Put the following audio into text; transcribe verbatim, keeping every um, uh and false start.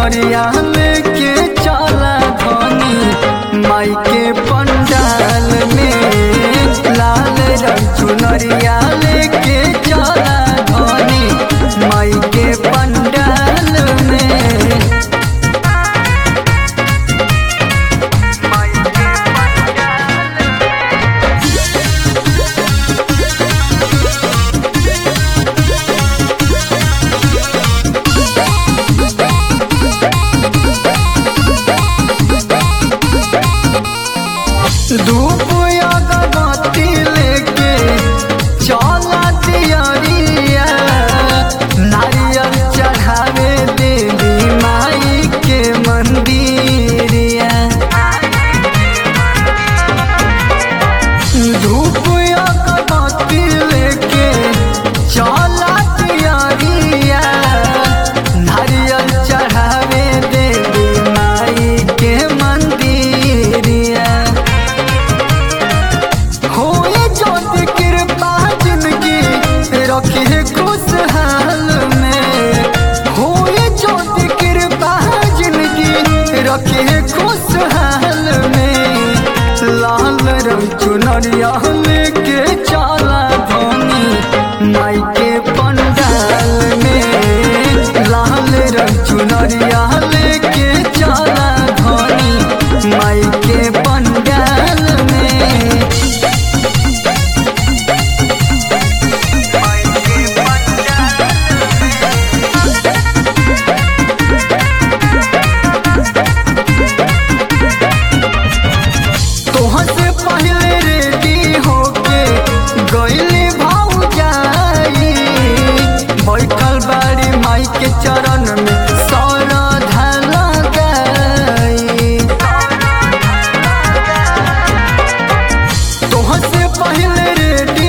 चुनरिया लेके चला धनी माई के पंडाल में। लाल रंग चुनरिया लेके चला धनी माई के पंडाल में। धूप अगरबत्ती लेके चला दियरिया, नारियल चढ़ावे देवी माई के मंदिरिया। धूप अगरबत्ती लेके चला दियरिया, नारियल चढ़ावे देवी माई के मंदिरिया। रखिए खुशहाल में, होए ज्योति कृपा जिंदगी रखिए खुशहाल में। लाल रंग चुनरिया लेके चला धनी माई के पंडाल में। लाल रंग चुनरिया लेके चला धनी माई के पंडाल में। पहले रेडी होके गईली भौजाई, बैठल बाड़ी माई के चरण में श्रद्धा लगाई। तोह से पहले रेडी